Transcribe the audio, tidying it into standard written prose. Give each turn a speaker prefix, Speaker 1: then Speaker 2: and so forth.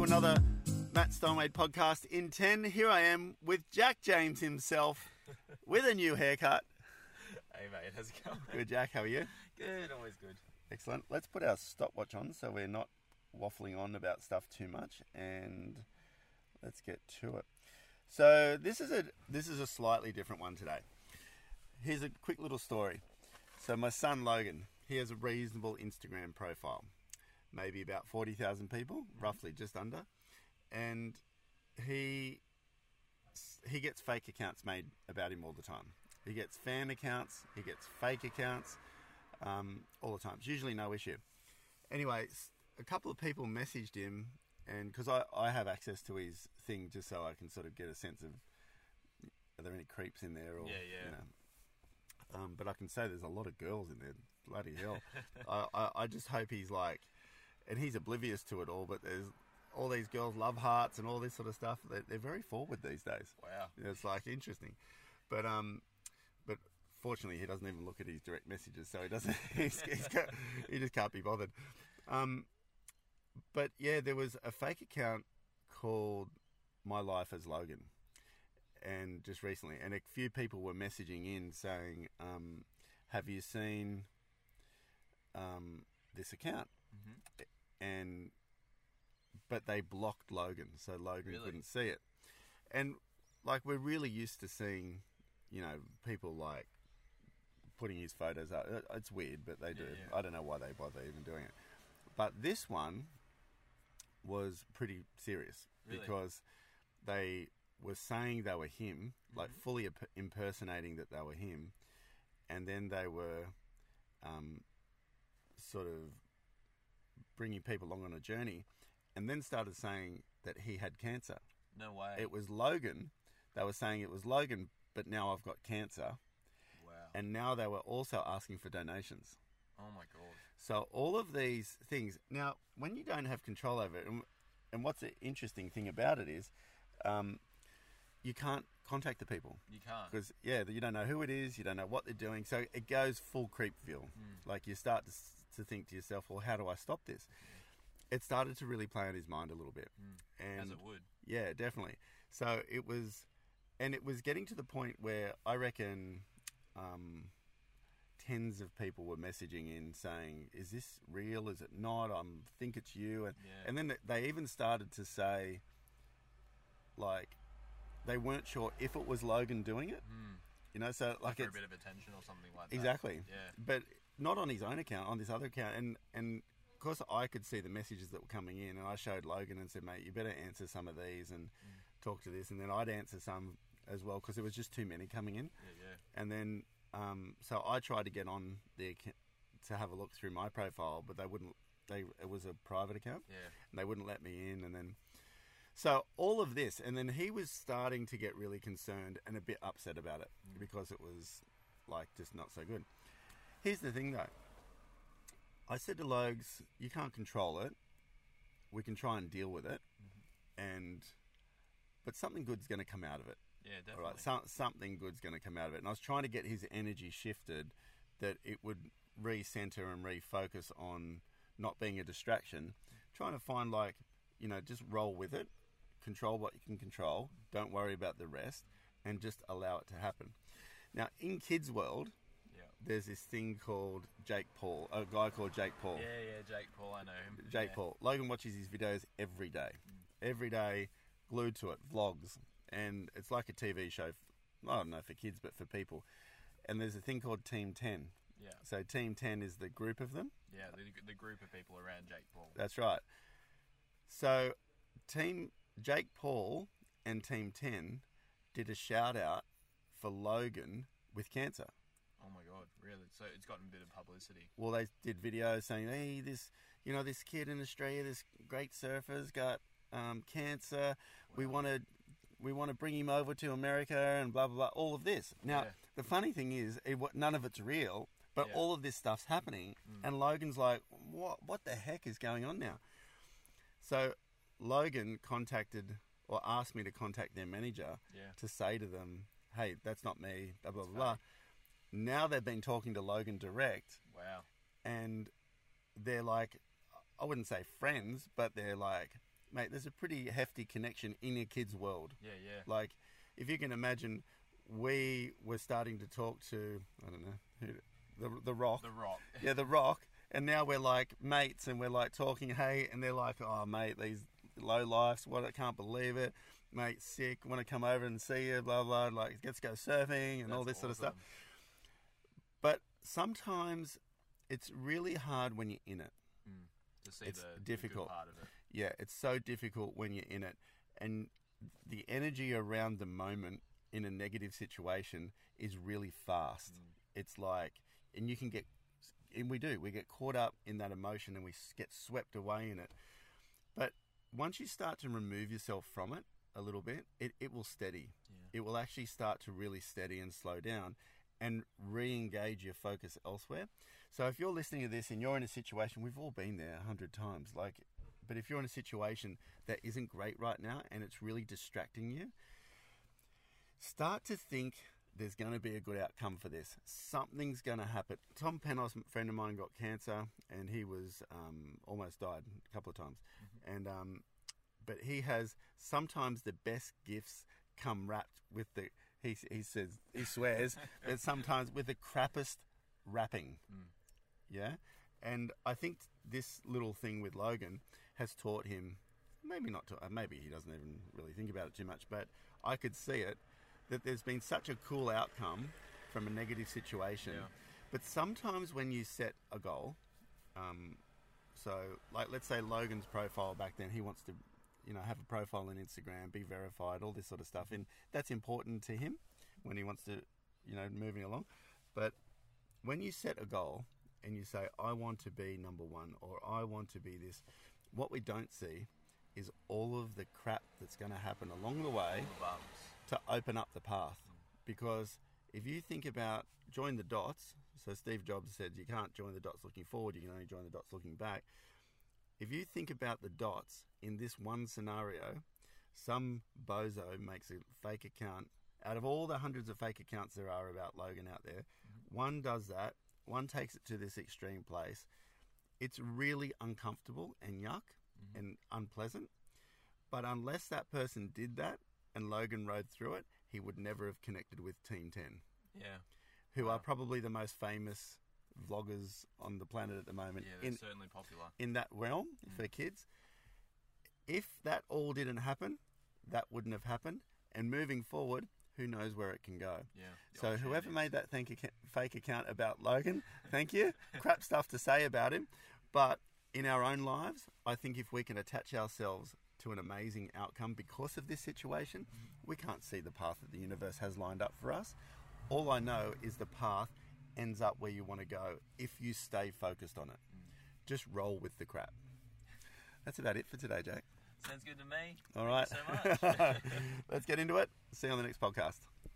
Speaker 1: to another Matt Steinwade podcast in 10. Here I am with Jack James himself with a new haircut.
Speaker 2: Hey mate, how's it going?
Speaker 1: Good, Jack. How are you?
Speaker 2: Good, always good.
Speaker 1: Excellent. Let's put our stopwatch on so we're not waffling on about stuff too much, and let's get to it. So this is a slightly different one today. Here's a quick little story. So my son Logan, he has a reasonable Instagram profile, maybe about 40,000 people, roughly just under, and he gets fake accounts made about him all the time. He gets fan accounts, he gets fake accounts, all the time. It's usually no issue. Anyway, a couple of people messaged him, and because I have access to his thing just so I can sort of get a sense of, are there any creeps in there? Or,
Speaker 2: Yeah.
Speaker 1: You know, but I can say there's a lot of girls in there. Bloody hell. I just hope he's like, and he's oblivious to it all, but there's all these girls love hearts and all this sort of stuff. They're very forward these days.
Speaker 2: Wow.
Speaker 1: It's like interesting. But fortunately he doesn't even look at his direct messages, so he doesn't, he just can't be bothered. But yeah, there was a fake account called My Life as Logan, and just recently, and a few people were messaging in saying, have you seen this account? Mm-hmm. But they blocked Logan, so Logan couldn't see it. And like, we're really used to seeing, you know, people like putting his photos up. It's weird, but they do.
Speaker 2: Yeah.
Speaker 1: I don't know why they bother even doing it. But this one was pretty serious, because they were saying they were him, like fully impersonating that they were him, and then they were sort of bringing people along on a journey, and then started saying that he had cancer.
Speaker 2: No way.
Speaker 1: It was Logan. They were saying it was Logan, but now I've got cancer.
Speaker 2: Wow.
Speaker 1: And now they were also asking for donations.
Speaker 2: Oh my god.
Speaker 1: So all of these things. Now, when you don't have control over it, and what's the interesting thing about it is, you can't contact the people.
Speaker 2: You can't.
Speaker 1: Because, you don't know who it is, you don't know what they're doing. So it goes full Creepville. Like, you start to think to yourself, well, how do I stop this? It started to really play on his mind a little bit. And
Speaker 2: as it would.
Speaker 1: Yeah, definitely. So it was getting to the point where I reckon tens of people were messaging in saying, is this real? Is it not? I think it's you. And then they even started to say, like, they weren't sure if it was Logan doing it. You know, so like
Speaker 2: for a
Speaker 1: it's
Speaker 2: bit of attention or something like that.
Speaker 1: Exactly.
Speaker 2: Yeah.
Speaker 1: But not on his own account, on this other account. And of course I could see the messages that were coming in, and I showed Logan and said, mate, you better answer some of these and talk to this. And then I'd answer some as well, because there was just too many coming in.
Speaker 2: Yeah.
Speaker 1: And then, so I tried to get on the account to have a look through my profile, but they wouldn't. It was a private account.
Speaker 2: Yeah.
Speaker 1: And they wouldn't let me in. And then, so all of this, and then he was starting to get really concerned and a bit upset about it, because it was like just not so good. Here's the thing though. I said to Logs, you can't control it. We can try and deal with it, but something good's going to come out of it.
Speaker 2: Yeah, definitely.
Speaker 1: All right, something good's going to come out of it. And I was trying to get his energy shifted, that it would recenter and refocus on not being a distraction. Trying to find, like, you know, just roll with it, control what you can control, don't worry about the rest, and just allow it to happen. Now, in kids' world, there's this thing called Jake Paul, a guy called Jake Paul.
Speaker 2: Yeah, Jake Paul, I know him.
Speaker 1: Jake Paul. Logan watches his videos every day. Every day, glued to it, vlogs. And it's like a TV show, I don't know, for kids, but for people. And there's a thing called Team 10.
Speaker 2: Yeah.
Speaker 1: So Team 10 is the group of them.
Speaker 2: Yeah, the group of people around Jake Paul.
Speaker 1: That's right. So Team Jake Paul and Team 10 did a shout out for Logan with cancer.
Speaker 2: Oh my god, really? So it's gotten a bit of publicity.
Speaker 1: Well, they did videos saying, hey, this kid in Australia, this great surfer's got cancer. Wow. We want to bring him over to America and blah, blah, blah, all of this. Now, the funny thing is, none of it's real, but all of this stuff's happening. And Logan's like, what the heck is going on now? So Logan contacted, or asked me to contact their manager to say to them, hey, that's not me, blah, blah, blah. Now they've been talking to Logan direct.
Speaker 2: Wow.
Speaker 1: And they're like, I wouldn't say friends, but they're like mate, there's a pretty hefty connection in a kid's world.
Speaker 2: Yeah, yeah.
Speaker 1: Like, if you can imagine, we were starting to talk to, I don't know, the Rock.
Speaker 2: The Rock.
Speaker 1: Yeah, the Rock. And now we're like mates and we're like talking, hey, and they're like, oh, mate, these low lifes, what, I can't believe it. Mate, sick, want to come over and see you, blah, blah, like, let's go surfing and all this sort of stuff. But sometimes it's really hard when you're in it.
Speaker 2: To see
Speaker 1: It's
Speaker 2: the
Speaker 1: difficult.
Speaker 2: good part of it.
Speaker 1: Yeah, it's so difficult when you're in it. And the energy around the moment in a negative situation is really fast. It's like, and you can get, and we get caught up in that emotion and we get swept away in it. But once you start to remove yourself from it a little bit, it will steady.
Speaker 2: Yeah.
Speaker 1: It will actually start to really steady and slow down and re-engage your focus elsewhere. So if you're listening to this and you're in a situation, we've all been there 100 times, like, but if you're in a situation that isn't great right now and it's really distracting you, start to think there's going to be a good outcome for this. Something's going to happen. Tom Penos, a friend of mine, got cancer and he was almost died a couple of times. And but he has sometimes the best gifts come wrapped with the, he says, he swears, but sometimes with the crappest wrapping. Yeah? And I think this little thing with Logan has taught him, maybe he doesn't even really think about it too much, but I could see it, that there's been such a cool outcome from a negative situation.
Speaker 2: Yeah.
Speaker 1: But sometimes when you set a goal, so like let's say Logan's profile back then, he wants to, have a profile on Instagram, be verified, all this sort of stuff. And that's important to him when he wants to, moving along. But when you set a goal and you say, I want to be number one, or I want to be this, what we don't see is all of the crap that's going to happen along the way to open up the path. Because if you think about join the dots, so Steve Jobs said you can't join the dots looking forward, you can only join the dots looking back. If you think about the dots in this one scenario, some bozo makes a fake account. Out of all the hundreds of fake accounts there are about Logan out there, one does that, one takes it to this extreme place. It's really uncomfortable and yuck and unpleasant. But unless that person did that and Logan rode through it, he would never have connected with Team 10.
Speaker 2: Yeah.
Speaker 1: Who are probably the most famous vloggers on the planet at the moment.
Speaker 2: Yeah, they're certainly popular. In
Speaker 1: that realm for kids. If that all didn't happen, that wouldn't have happened. And moving forward, who knows where it can go.
Speaker 2: Yeah.
Speaker 1: So whoever made that fake account about Logan, thank you. Crap stuff to say about him. But in our own lives, I think if we can attach ourselves to an amazing outcome because of this situation, we can't see the path that the universe has lined up for us. All I know is the path ends up where you want to go if you stay focused on it. Just roll with the crap. That's about it for today, Jake.
Speaker 2: Sounds good to me.
Speaker 1: All right.
Speaker 2: Thank you so much.
Speaker 1: Let's get into it. See you on the next podcast.